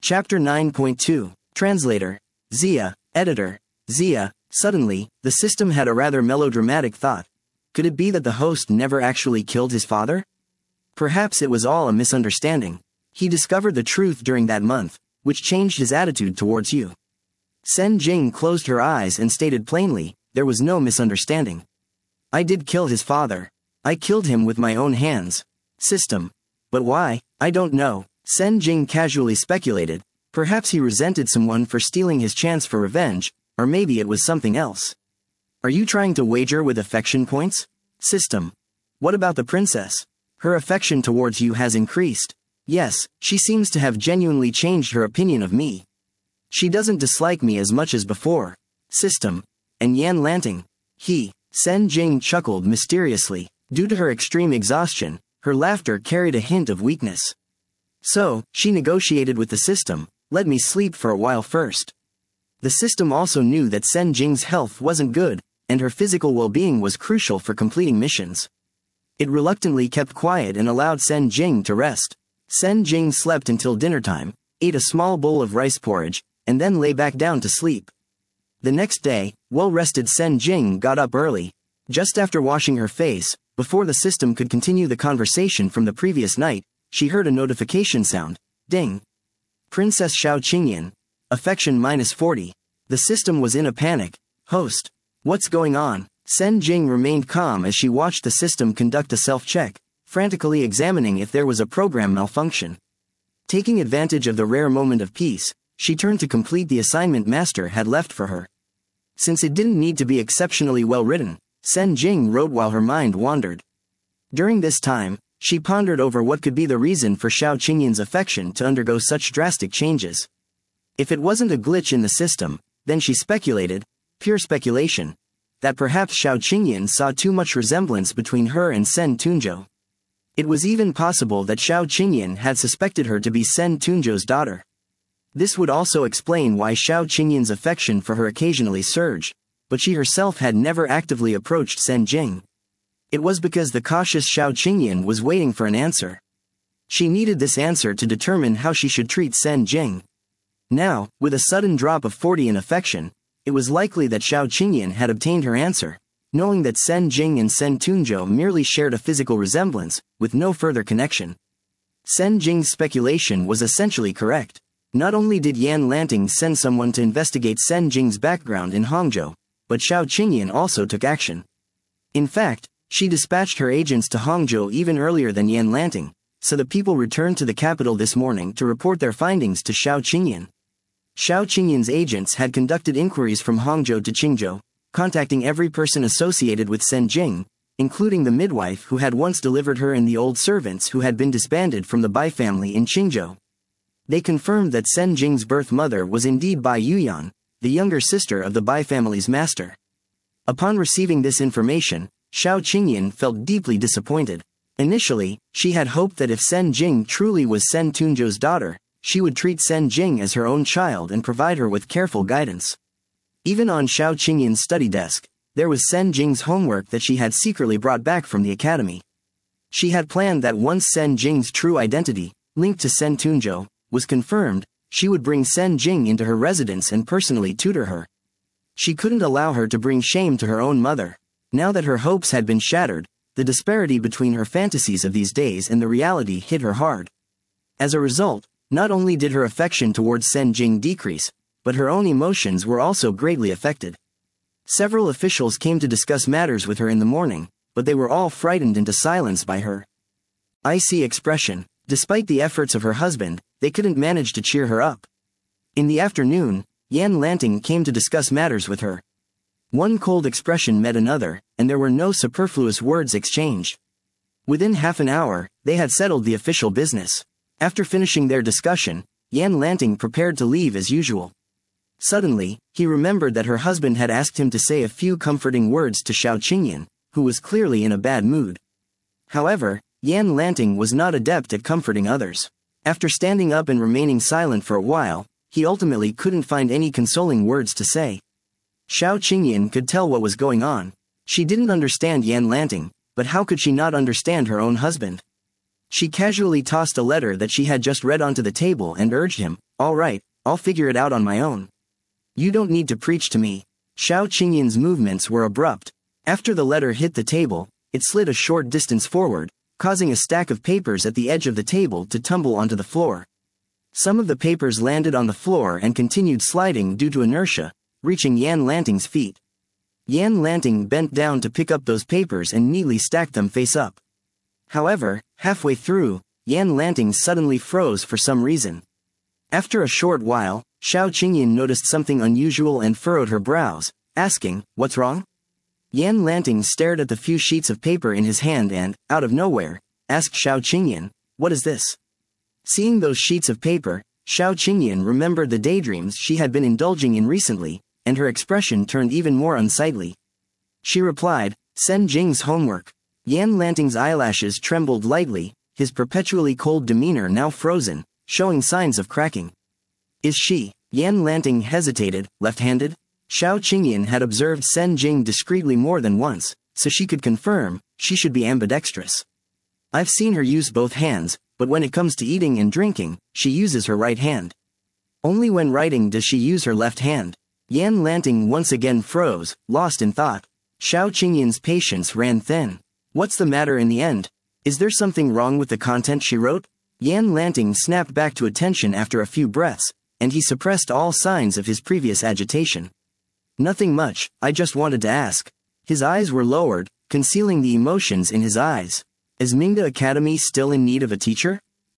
Chapter 9.2. Translator. Zia. Editor. Zia. Suddenly, the system had a rather melodramatic thought. Could it be that the host never actually killed his father? Perhaps it was all a misunderstanding. He discovered the truth during that month, which changed his attitude towards you. Sen Jing closed her eyes and stated plainly, there was no misunderstanding. I did kill his father. I killed him with my own hands. System. But why? I don't know. Sen Jing casually speculated. Perhaps he resented someone for stealing his chance for revenge, or maybe it was something else. Are you trying to wager with affection points? System. What about the princess? Her affection towards you has increased. Yes, she seems to have genuinely changed her opinion of me. She doesn't dislike me as much as before. System. And Yan Lanting. Sen Jing chuckled mysteriously. Due to her extreme exhaustion, her laughter carried a hint of weakness. So, she negotiated with the system, let me sleep for a while first. The system also knew that Sen Jing's health wasn't good, and her physical well-being was crucial for completing missions. It reluctantly kept quiet and allowed Sen Jing to rest. Sen Jing slept until dinner time, ate a small bowl of rice porridge, and then lay back down to sleep. The next day, well-rested Sen Jing got up early. Just after washing her face, before the system could continue the conversation from the previous night, she heard a notification sound. Ding. Princess Xiao Qingyan. Affection -40. The system was in a panic. Host. What's going on? Sen Jing remained calm as she watched the system conduct a self-check, frantically examining if there was a program malfunction. Taking advantage of the rare moment of peace, she turned to complete the assignment Master had left for her. Since it didn't need to be exceptionally well written, Sen Jing wrote while her mind wandered. During this time, she pondered over what could be the reason for Xiao Qingyan's affection to undergo such drastic changes. If it wasn't a glitch in the system, then she speculated, pure speculation, that perhaps Xiao Qingyan saw too much resemblance between her and Sen Tunzhou. It was even possible that Xiao Qingyan had suspected her to be Sen Tunzhou's daughter. This would also explain why Xiao Qingyan's affection for her occasionally surged, but she herself had never actively approached Sen Jing. It was because the cautious Xiao Qingyan was waiting for an answer. She needed this answer to determine how she should treat Sen Jing. Now, with a sudden drop of 40 in affection, it was likely that Xiao Qingyan had obtained her answer, knowing that Sen Jing and Sen Tunzhou merely shared a physical resemblance, with no further connection. Sen Jing's speculation was essentially correct. Not only did Yan Lanting send someone to investigate Sen Jing's background in Hangzhou, but Xiao Qingyan also took action. In fact, she dispatched her agents to Hangzhou even earlier than Yan Lanting, so the people returned to the capital this morning to report their findings to Xiao Qingyan. Xiao Qingyan's agents had conducted inquiries from Hangzhou to Qingzhou, contacting every person associated with Sen Jing, including the midwife who had once delivered her and the old servants who had been disbanded from the Bai family in Qingzhou. They confirmed that Sen Jing's birth mother was indeed Bai Yuyan, the younger sister of the Bai family's master. Upon receiving this information, Xiao Qingyan felt deeply disappointed. Initially, she had hoped that if Sen Jing truly was Sen Tunzhou's daughter, she would treat Sen Jing as her own child and provide her with careful guidance. Even on Xiao Qingyan's study desk, there was Sen Jing's homework that she had secretly brought back from the academy. She had planned that once Sen Jing's true identity, linked to Sen Tunzhou, was confirmed, she would bring Sen Jing into her residence and personally tutor her. She couldn't allow her to bring shame to her own mother. Now that her hopes had been shattered, the disparity between her fantasies of these days and the reality hit her hard. As a result, not only did her affection towards Sen Jing decrease, but her own emotions were also greatly affected. Several officials came to discuss matters with her in the morning, but they were all frightened into silence by her icy expression. Despite the efforts of her husband, they couldn't manage to cheer her up. In the afternoon, Yan Lanting came to discuss matters with her. One cold expression met another, and there were no superfluous words exchanged. Within half an hour, they had settled the official business. After finishing their discussion, Yan Lanting prepared to leave as usual. Suddenly, he remembered that her husband had asked him to say a few comforting words to Xiao Qingyan, who was clearly in a bad mood. However, Yan Lanting was not adept at comforting others. After standing up and remaining silent for a while, he ultimately couldn't find any consoling words to say. Xiao Qingyan could tell what was going on. She didn't understand Yan Lanting, but how could she not understand her own husband? She casually tossed a letter that she had just read onto the table and urged him, All right, I'll figure it out on my own. You don't need to preach to me. Xiao Qingyan's movements were abrupt. After the letter hit the table, it slid a short distance forward, causing a stack of papers at the edge of the table to tumble onto the floor. Some of the papers landed on the floor and continued sliding due to inertia, reaching Yan Lanting's feet. Yan Lanting bent down to pick up those papers and neatly stacked them face up. However, halfway through, Yan Lanting suddenly froze for some reason. After a short while, Xiao Qingyan noticed something unusual and furrowed her brows, asking, "What's wrong?" Yan Lanting stared at the few sheets of paper in his hand and, out of nowhere, asked Xiao Qingyan, "What is this?" Seeing those sheets of paper, Xiao Qingyan remembered the daydreams she had been indulging in recently, and her expression turned even more unsightly. She replied, "Sen Jing's homework." Yan Lanting's eyelashes trembled lightly, his perpetually cold demeanor now frozen, showing signs of cracking. "Is she?" Yan Lanting hesitated, left-handed? Xiao Qingyan had observed Sen Jing discreetly more than once, so she could confirm, she should be ambidextrous. "I've seen her use both hands, but when it comes to eating and drinking, she uses her right hand. Only when writing does she use her left hand." Yan Lanting once again froze, lost in thought. Xiao Qingyan's patience ran thin. What's the matter in the end? Is there something wrong with the content she wrote? Yan Lanting snapped back to attention after a few breaths, and he suppressed all signs of his previous agitation. "Nothing much, I just wanted to ask." His eyes were lowered, concealing the emotions in his eyes. Is Mingda Academy still in need of a teacher?